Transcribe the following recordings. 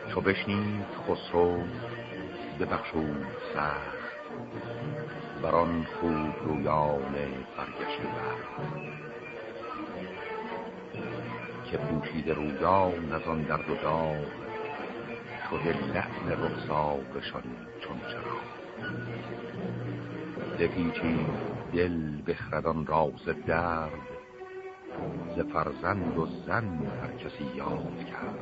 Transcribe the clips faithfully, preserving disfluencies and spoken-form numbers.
چو بشنید خسرو ببخشود سخت، بران خوب رویان برگشته بر که پوشیده رویان از آن درد و داغ، شده لعن رخسارشان چون چراغ. بپیچید دل بخردان راز درد، ز فرزند و زن هر کسی یاد کرد.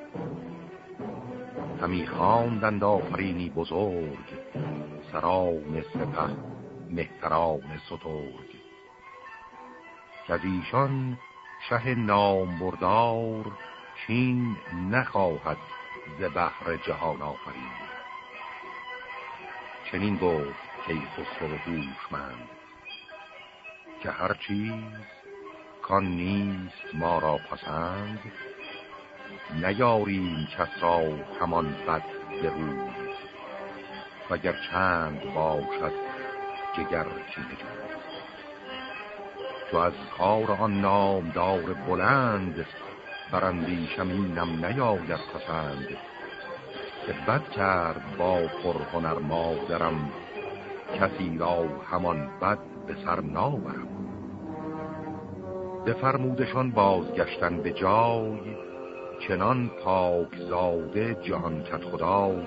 همی خواندند آفرینی بزرگ، سران سپه مهتران سترگ. که از ایشان شه نامبردار، چین نخواهد ز بحر جهان آفرین. چنین گفت که خسرو هوشمند، که هر چیز کان نیست ما را پسند، نیاریم کس را همان بد بروی. وگر چند باشد جگر کینه جوی. چو از کار آن نامدار بلند، براندیشم اینم نیاید پسند. که بد کرد با پرهنر مادرم، کسی را همان بد به سر ناورم. بفرمودشان بازگشتن به جای، چنان پاک زاده جهان کد خدای.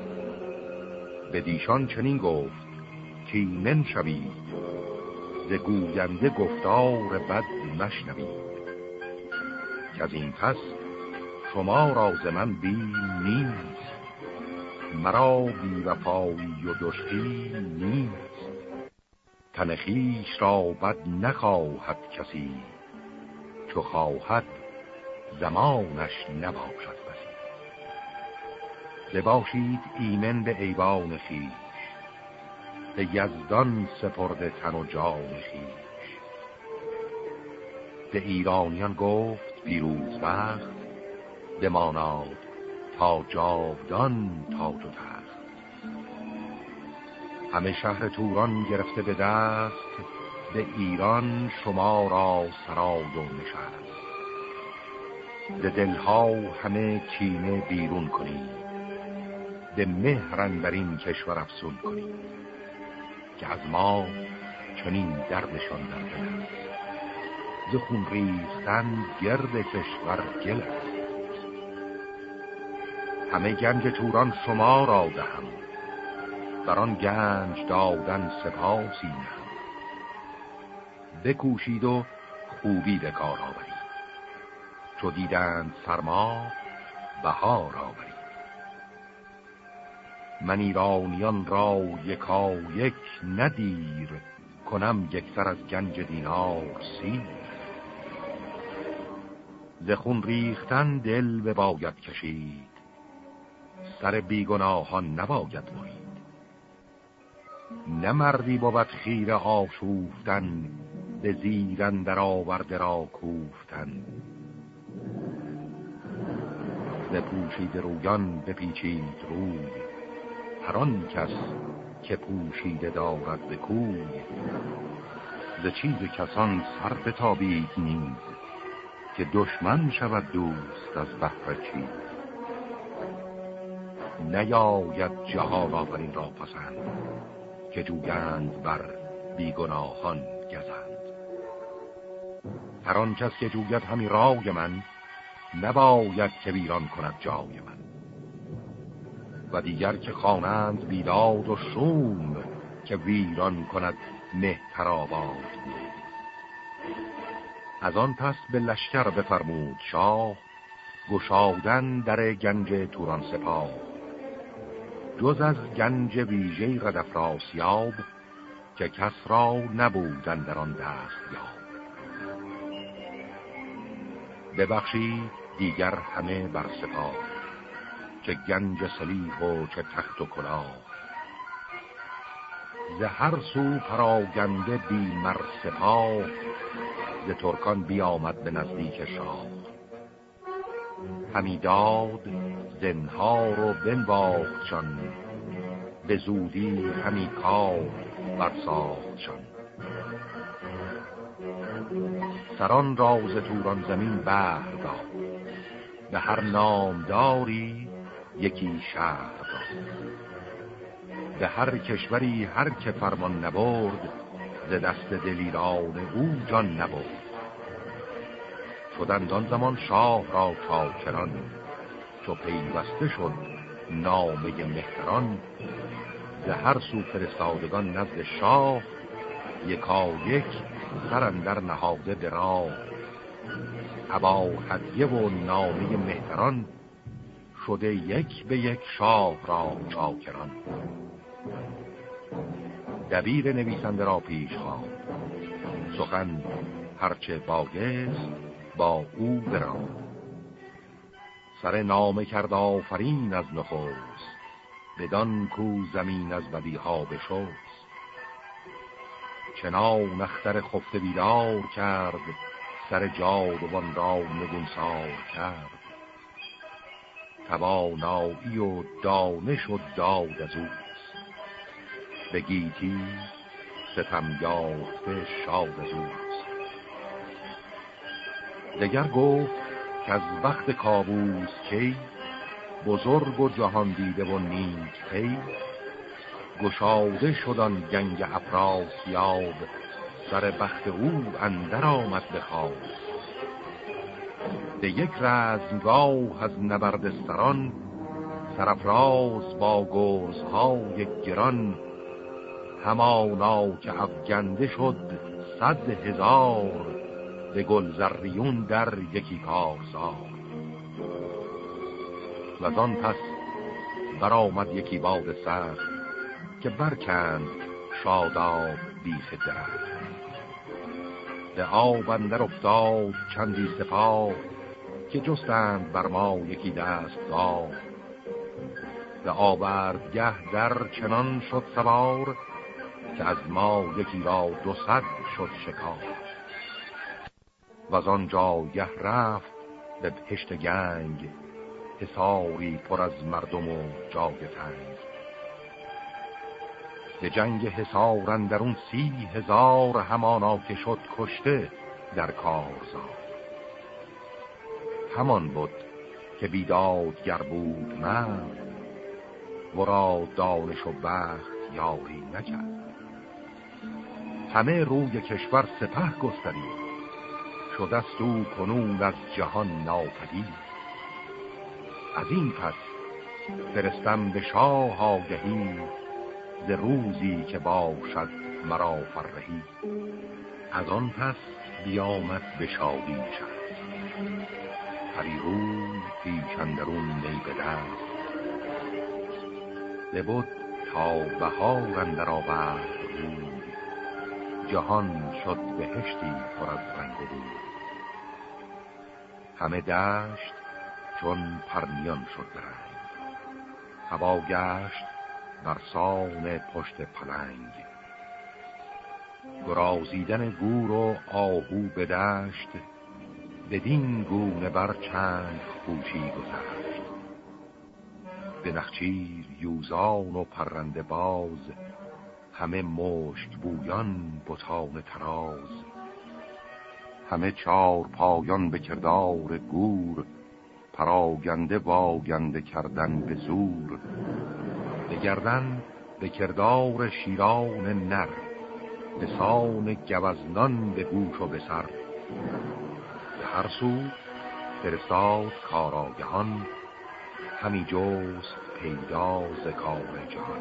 بدیشان چنین گفت که ایمن شوید، ز گوینده گفتار بد مشنوید. که از این پس شما را ز من بیم نیست، مرا بی وفایی و دشتی نیست. تن خویش را بد نخواهد کسی، چو خواهد زمانش نباشد بسی. بباشید ایمن به ایوان خویش، به یزدان سپرده تن و جان خویش. به ایرانیان گفت پیروز بخت، بماناد تا جاودان تاج و تخت. همه شهر توران گرفته به دست، به ایران شما را سرای و نشست. ز دلها همه کینه بیرون کنید، به مهرن بر این کشور افسون کنید. که از ما چنین دردشان در دل است، ز خون ریختن گرد کشور گل است. همه گنج توران شما را دهم، بران گنج دادن سپاسی نهم. بکوشید و خوبی به کار آورید، چو دیدند سرما بهار آورید. من ایرانیان را یکا یک ندیر، کنم یک سر از گنج دینار سیر. ز خون ریختن دل بباید کشید، سر بیگناهان نباید برید. نه مردی بود خیره آشوفتن، به زیرن در آورده را کوفتن. ز پوشید رویان بپیچید روی، هر آن کس که پوشیده دارد به کوی. ز چیز کسان سر بتابید نیز، که دشمن شود دوست از بهر چیز. نیاید جهان آفرین را پسند، که جویند بر بیگناهان گزند. هر آن کس که جوید همی رای من، نباید که ویران کند جای من. و دیگر که خوانند بیداد و شوم، که ویران کند مهتر آباد بود. از آن پس به لشکر بفرمود شاه، گشادن در گنج توران سپاه. جز از گنج ویژه ردافراسیاب، که کس را نبودن در آن دست یاب. ببخشید دیگر همه بر سپاه، چه گنج سلیح و چه تخت و کلاه. ز هر سو پراگنده بی مر سپاه، ز ترکان بیامد به نزدیک شاه. همی داد زنهار و بنواختشان، به زودی همی کار برساختشان. سران راز توران زمین بهر داد، به هر نامداری یکی شهر را. به هر کشوری هر که فرمان نبرد، ز دست دلیران او جان نبرد. شدند آن زمان شاه را چاکران، چو پیوسته شد نامه مهتران. ز هر سو فرستادگان نزد شاه، یکا یک سر اندر نهاده به راه. ابا هدیه و نامه مهتران، شده یک به یک شاه را چاکران. دبیر نویسنده را پیش خواند، سخن هرچه بایست با او براند. سر نامه کرد آفرین از نخست، بدان کو زمین از بدیها بشست. چنان اختر خفته بیدار کرد، سر جادوان را نگونسار کرد. توانایی و دانش و داد از اوست، به گیتی ستم یافته شاد از اوست. دگر گفت که از وقت کاووس کی، بزرگ و جهان دیده و نیک پی. گشاده شدن گنج افراسیاب، سر بخت او اندر آمد به خواب. به یک رزمگاه از نبرد سران، سرافراز با گرزهای گران. همانا که افگنده شد صد هزار، به گلزریون در یکی کارزار. وزان پس برآمد یکی باد سخت، که برکند شاداب بیخ درخت. به آب اندر افتاد چندی سپاه، که جستند بر ما یکی دستگاه. به آوردگه در چنان شد سوار، که از ما یکی را دو صد شد شکار. وزان جایه رفت به بهشت گنگ، حصاری پر از مردم و جای تنگ. به جنگ حصار اندرون سی هزار، همانا که شد کشته در کارزار. همان بود که بیدادگر بود مرد، ورا دانش و بخت یاری نکرد. همه روی کشور سپه گسترید، شدست او کنون از جهان ناپدید. از این پس فرستم به شاه آگهی، ز روزی که باشد مرا فرهی. از آن پس بیامد به شادی شد، پری روی پیش اندرون می به دست. ببد تا بهار اندر آورد روی، جهان شد بهشتی پر از رنگ و بوی. همه دشت چون پرنیان شد رنگ، هوا گشت برسان پشت پلنگ. گرازیدن گور و آهو به دشت، بدین گونه بر چند خوشی گذشت. به نخچیر یوزان و پرنده باز، همه مشک بویان بتان تراز. همه چار پایان به کردار گور، پراگنده واگنده کردن به زور. به گردن به کردار شیران نر، به سان گوزنان به گوش و به سر. به هر سو فرستاد کاراگهان، همی جست پیدا ز کار جهان.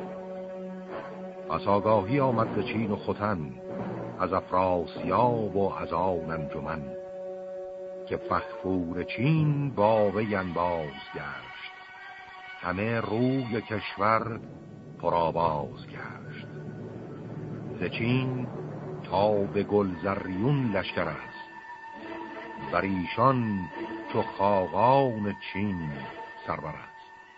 پس آگاهی آمد ز چین و ختن، از افراسیاب و از آن انجمن. که فخفور چین با وی انباز گشت، همه روی کشور پرآواز گشت. ز چین تا به گلزریون لشکر است، بر ایشان چو خاقان چین سرور است.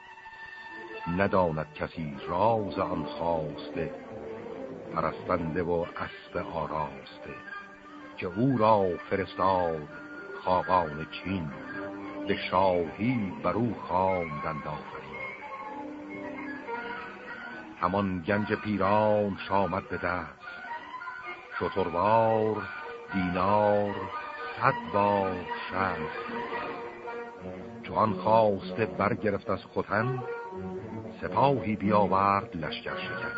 نداند کسی راز آن خواسته، پرستنده و اسب آراسته. که او را فرستاد خاقان چین، به شاهی برو خواندند آفرین. همان گنج پیران شامد به دست، شتروار دینار صد بار شست. چو آن خواسته برگرفت از ختن، سپاهی بیاورد لشکر شکن.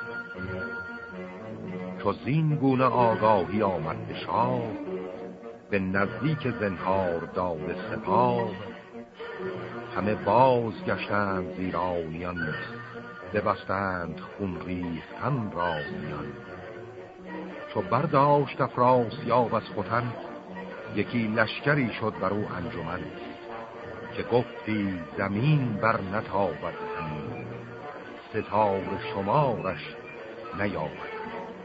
چو زین گونه آگاهی آمد به شاه، به نزدیک زنهار داد سپاه. همه باز گشتند زیرانیان، ببستند خون ریختن را میان. چو برداشت افراسیاب از ختن، یکی لشکری شد بر او انجمن. که گفتی زمین بر نتابد همی، ستاره شمارش نیامد.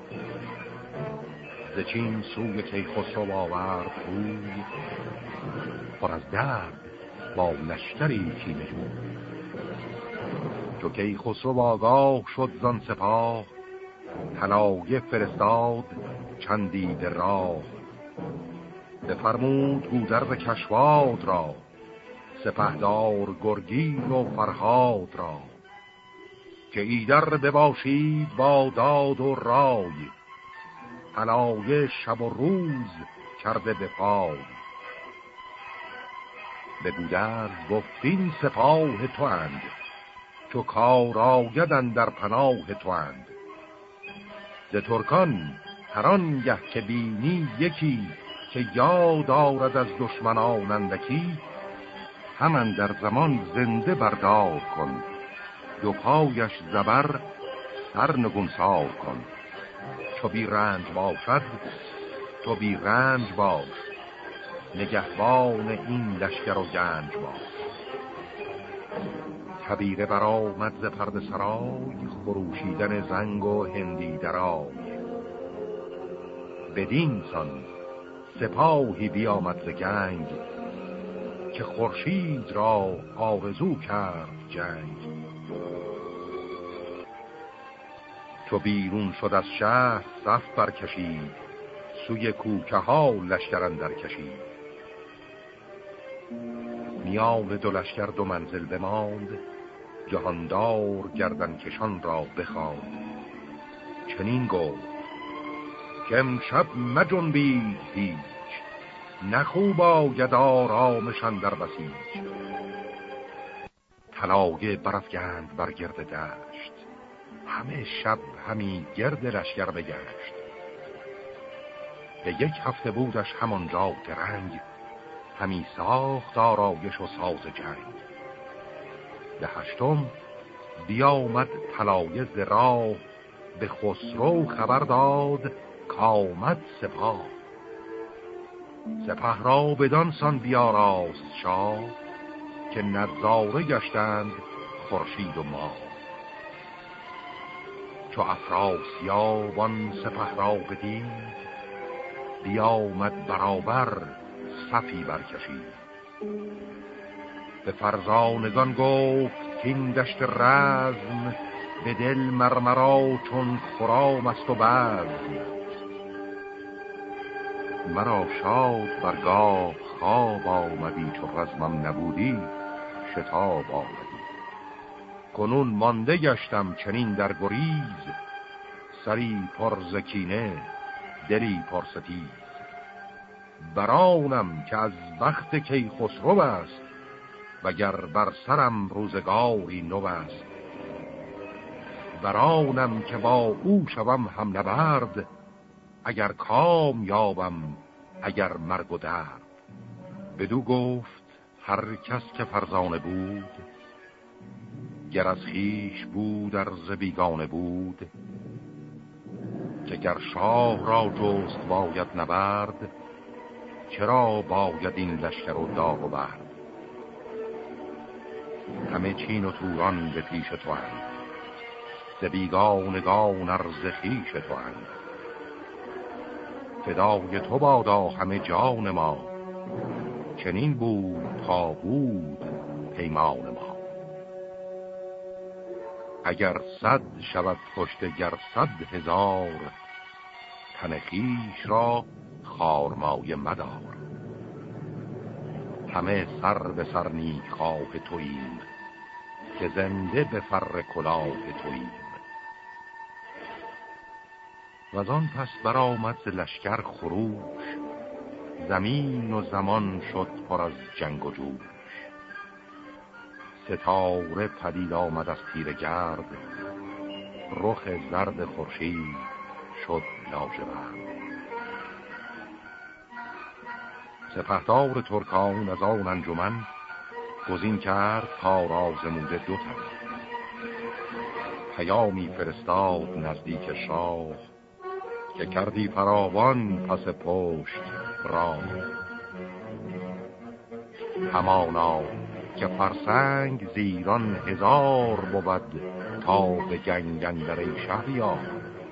ز چین سوی کیخسرو آورد روی، پر از درد با لشکری کینه جوی. چو کیخسرو آگاه شد زان سپاه، طلایه فرستاد چندی به راه. بفرمود گودرز کشواد را، سپهدار گرگین و فرهاد را. که ایدر بباشید با داد و رای، طلایه شب و روز کرده به پای. به گودرز گفتین سپاه تو اند، چو کار آیدن در پناه تو اند. ز ترکان هر آنگه که بینی یکی، که یاد آرد از دشمنان اندکی. همان در زمان زنده بردار کن، دو پایش زبر سر نگونسار کن. چو بی رنج باشد تو بی رنج باش، نگهبان این لشکر و گنج باش. تبیره برآمد ز پرده سرای، خروشیدن زنگ و هندی درای. بدین سان سپاهی بیامد ز گنگ، که خورشید را آرزو کرد جنگ. چو بیرون شد از شهر صف برکشید، سوی کوکه ها لشکر اندر کشید. میان دو لشکر دو منزل بماند، جهاندار گردن کشان را بخواند. چنین گفت که امشب مجنبید هیچ، نخوب آید آرامشان در بسیج. طلایه برافگند بر گرد دشت، همه شب همی گرد لشکر بگشت. به یک هفته بودش همانجا درنگ، همی ساخت آرایش و ساز جنگ. به هشتم بیامد طلایه ز راه، به خسرو خبر داد کامد سپاه. سپه را بدان سان بیاراست شاه، که نظاره گشتند خورشید و ماه. چو افراسیاب آن سپه را بدید، بیامد برابر صفی برکشید. به فرزانگان گفت کین دشت رزم، به دل مرمرا چون خرام است و بزم. مرا شاد برگاه خواب آمدی، چو رزمم نبودی شتاب آمدی. کنون مانده گشتم چنین در گریز، سری پر ز کینه دلی پر ستیز. برانم که از بخت کیخسرو است، وگر بر سرم روزگاری نو است. برانم که با او شوم هم نبرد، اگر کام یابم اگر مرگ و درد. بدو گفت هر کس که فرزانه بود، گر از خویش بود ارز بیگانه بود. که گر شاه را جست باید نبرد، چرا باید این لشکر و داغ و برد. همه چین و توران به پیش تو اند، ز بیگانگان ارز خویش تو اند. فدای تو بادا همه جان ما، چنین بود تا بود پیمان ما. اگر صد شود کشته گر صد هزار، تن خویش را خارمایه مدار. همه سر به سر نیک خواه توییم، که زنده به فر کلاه توییم. و آن پس برآمد ز لشکر خروش، زمین و زمان شد پر از جنگ و جوش. ستاره پدید آمد از تیره گرد، رخ زرد خورشید شد لاجورد. سپهدار ترکان از آن انجمن، گزین کرد کار آزموده دو تن. پیامی فرستاد نزدیک شاه، که کردی فراوان پس پشت راه. همانا که فرسنگ زیران هزار بود، تا به جنگ اندر ای شهریار.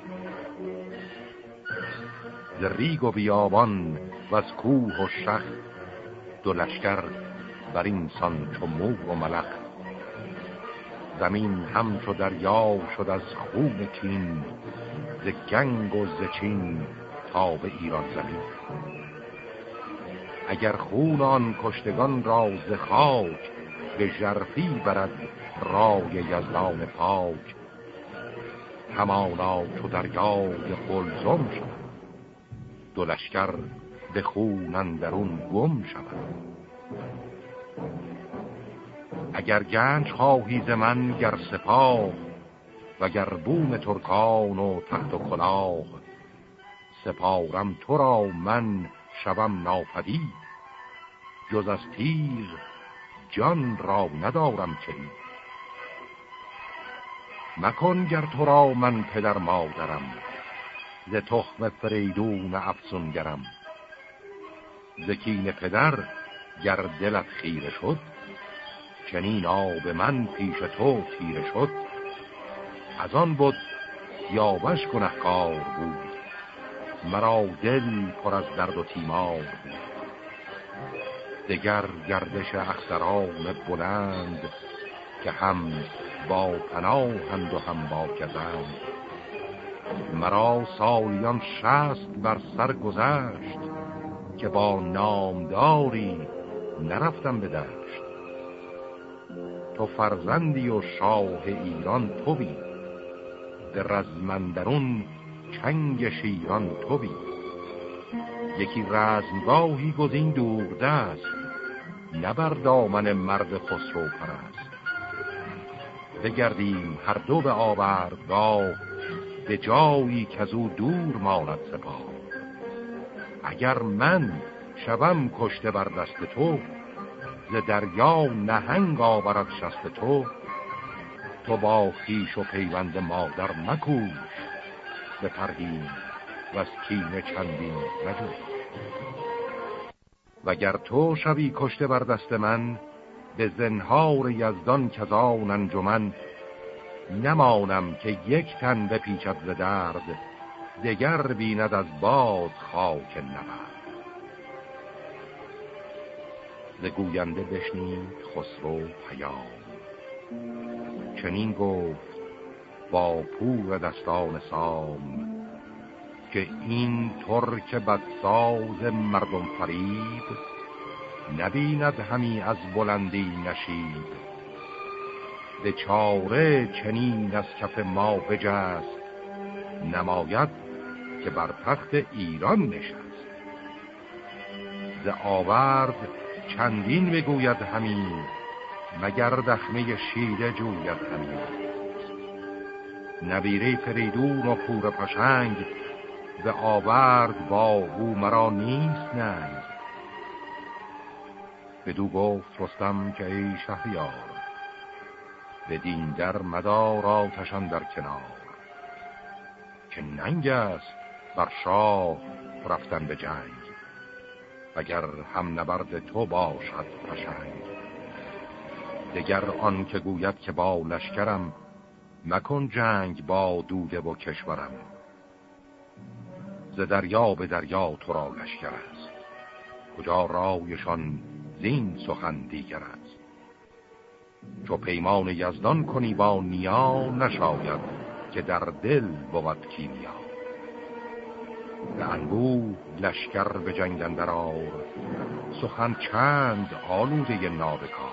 ز ریگ و بیابان و از کوه و شخ، دو لشکر بر این سان چو مور و ملخ. زمین همچو دریا شد از خون کین، ز گنگ و ز چین تا به ایران زمین. اگر خون آن کشتگان را ز خاک، به ژرفی برد رای یزدان پاک. همانا چو دریای قلزم شد، دو لشکر به خون اندرون گم شود. اگر گنج خواهی ز من گر سپاه، وگر بوم ترکان و تخت و کلاه. سپارم تو را من شوم ناپدید، جز از تیغ جان را ندارم کلید. مکن گر تو را من پدر مادرم، ز تخم فریدون افسونگرم. ز کین پدر گر دلت خیره شد، چنین آب من پیش تو تیره شد. از آن بود یاوش گنهکار بود، مرا دل پر از درد و تیمار بود. دگر گردش اختران بلند، که هم با پناهند و هم با گزند. مرا سالیان شصت بر سر گذشت، که با نامداری نرفتم به دشت. تو فرزندی و شاه ایران تویی، در رزمندرون چنگ شیران تویی. یکی رزمگاهی گزین دور دست، نبر دامن مرد خسرو پرست. بگردیم هر دو به آوردگاه، به جایی که از او دور ماند سپاه. اگر من شوم کشته بر دست تو، ز دریا نهنگ آورد شست تو. تو با خویش و پیوند مادر مکوش، به پرهیز و از کینه چندین نجوش. وگر تو شوی کشته بر دست من، به زنهار یزدان که از آن انجمن. نمانم که یک تن بپیچد ز درد، دگر بیند از باد خاک نبرد. ز گوینده بشنید خسرو پیام، چنین گفت با پور دستان سام. که این ترک بدساز مردم فریب، نبیند همی از بلندی نشیب. به چاره چنین از کف ما بجست، نماید که بر تخت ایران نشست. ز آورد چندین بگوید همین، مگر دخمه شیره جوید همین. نبیره فریدون و پور پشنگ، ز آورد با او مرا نیست ننگ. بدو گفت رستم که ای شهریار، بدین در مدار آتشان در کنار. که ننگ است بر شاه رفتن به جنگ، وگر هم نبرد تو باشد پشنگ. دگر آن که گوید که با لشکرم، مکن جنگ با دوده و کشورم. ز دریا به دریا تو را لشکر است، کجا رایشان زین سخن دیگر است. چو پیمان یزدان کنی با نیا، نشاید که در دل بود کیمیا. به انبوه لشکر به جنگ اندر آر، سخن چند آلوده نابکار.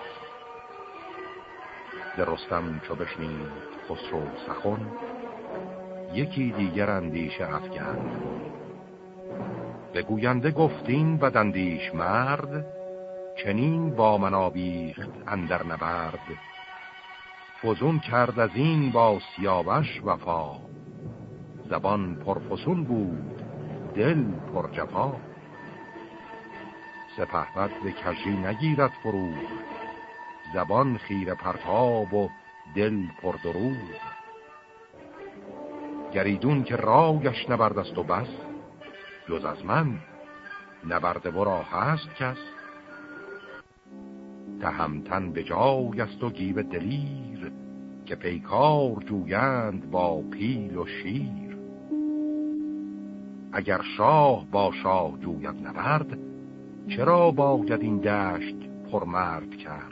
ز رستم چو بشنید خسرو سخن، یکی دیگر اندیشه افگند. به گوینده گفتین بداندیش مرد، چنین با من آویخت اندر نبرد. فزون کرد از این با سیاوش وفا، زبان پرفسون بود دل پر جفا. سپهبد به کژی نگیرد فروغ، زبان خیره پرتاب و دل پر دروغ. گریدون که رایش نبرد است و بس، جز از من نبرده ورا هست کس. تهمتن به جای است و گیو دلیر، که پیکار جویند با پیل و شیر. اگر شاه با شاه جوید نبرد، چرا باید این دشت پرمرد کرد؟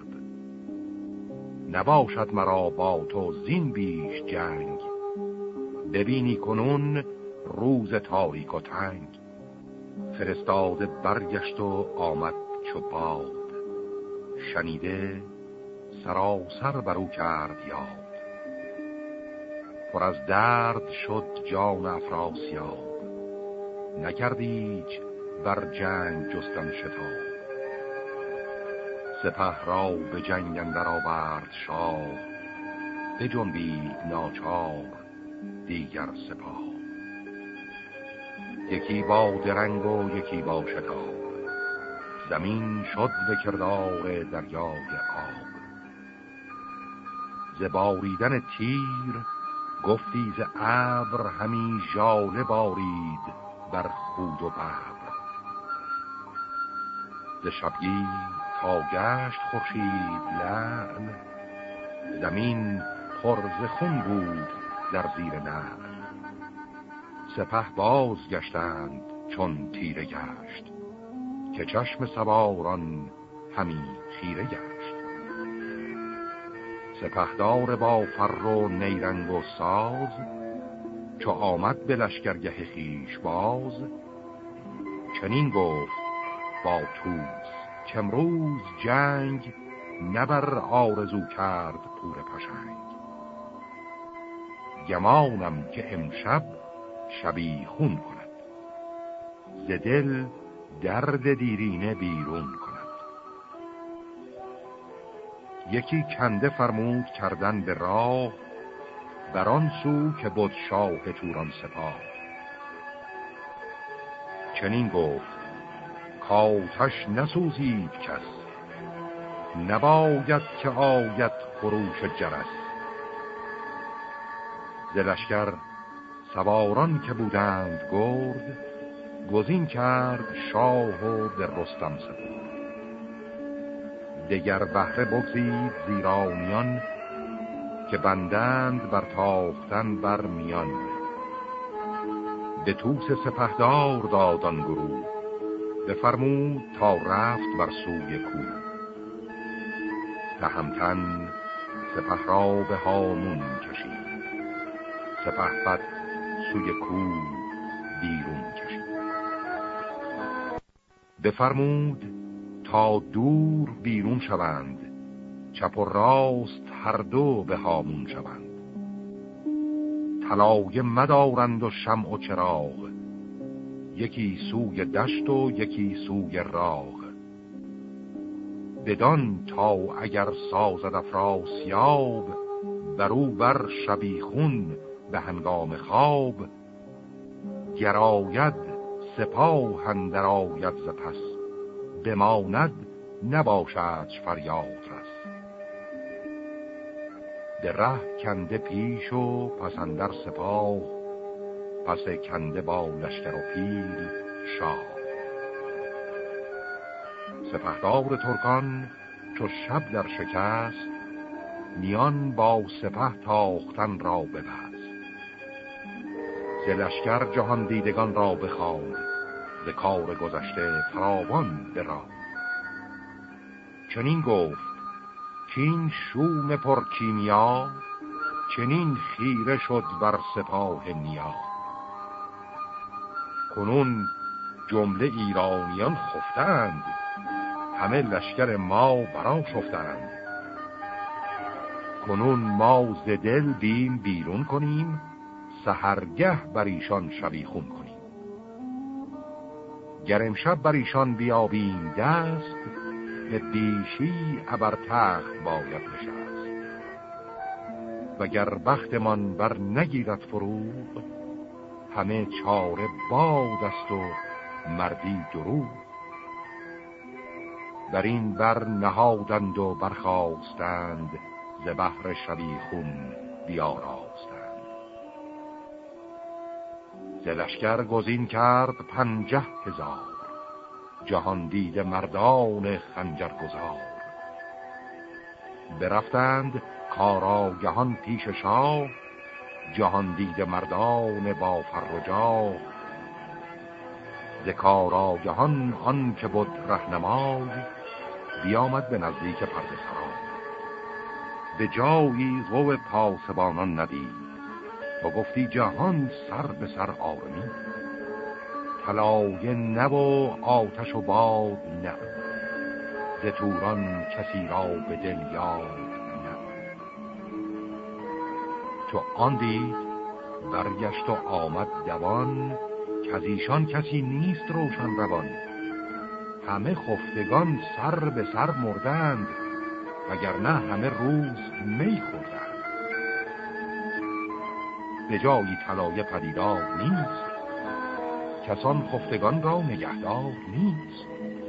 نباشد مرا با تو زین بیش جنگ، ببینی کنون روز تاریک و تنگ. فرستاده برگشت و آمد چو باد، شنیده سراسر برو کرد یاد. پر از درد شد جان افراسیاب، نکردیچ بر جنگ جستن شتاب. سپه را به جنگ اندر آورد شاه، بجنبید ناچار دیگر سپاه. یکی با درنگ و یکی با شتاب، زمین شد به کردار دریای آب. ز باریدن تیر گفتی ز ابر، همی ژاله بارید بر خود و ببر. ز شبگیر تا گشت خورشید لعل، زمین پر ز خون بود در زیر نعل. سپه باز گشتند چون تیره گشت، که چشم سواران همی خیره گشت. سپهدار با فر و نیرنگ و ساز، چو آمد به لشکرگه خویش باز. چنین گفت با طوس که امروز جنگ، نبر آرزو کرد پور پشنگ. گمانم که امشب شبیخون کند، ز دل درد دیرینه بیرون کند. یکی کنده فرمود کردن به راه، بران سو که بود شاه توران سپاه. چنین گفت کآتش نسوزید کس، نباید که آید خروش جرس. ز لشکر سواران که بودند گرد، گزین کرد شاه و به رستم سپرد. دگر بهره بگزید زیرانیان، که بندند بر تاختن بر میان. به طوس سپهدار دادان گروه، بفرمود تا رفت بر سوی کوه. تهمتن سپه را به هامون کشید، سپهبد سوی کوه بیرون کشید. بفرمود تا دور بیرون شوند، چپ و راست هر دو به هامون شوند. طلایه مدارند و شمع و چراغ، یکی سوی دشت و یکی سوی راغ. بدان تا اگر سازد افراسیاب، برو بر شبیخون به هنگام خواب. گراید سپاه اندر آید ز پس، بماند نباشدش فریاد رس. به ره کنده پیش و پس اندر سپاه، پس کنده با لشکر و پیل شاه. سپهدار ترکان چو شب در شکست، میان با سپه تاختن را ببست. ز لشکر جهان دیدگان را بخواند، ز کار گذشته فراوان براند. چنین گفت کین شوم پرکیمیا، چنین خیره شد بر سپاه نیا. کنون جمله ایرانیان خفتند، همه لشکر ما برا شفتند. کنون ما ز دل بیم بیرون کنیم، سحرگه بر ایشان شبیخون کنیم. گر امشب بر ایشان بیابیم دست، به بیشی ابر تخت باید نشست. وگر بختمان بر نگیرد فروغ، همه چاره باد است و مردی دروغ. بر این بر نهادند و برخاستند، ز بحر شبیخون بیاراستند. ز لشکر گزین کرد پنجه هزار، جهان دیده مردان خنجر گذار. برفتند کاراگهان پیش شاه، جهان دیده مردان با فر و جاه. ز کاراگهان آن که بود رهنمای، بیامد به نزدیک پرده سرای. به جایی رو پاسبانان ندید، تو گفتی جهان سر به سر آرمی. طلایه نه و آتش و باد نه، ز توران کسی را به دل یاد نه. چو آن دید برگشت و آمد دوان، که از ایشان کسی نیست روشن روان. همه خفتگان سر به سر مردند، وگرنه همه روز می خوردند. به جایی طلایه پدیدار نیست، کسان خفتگان را نگهدار نیست.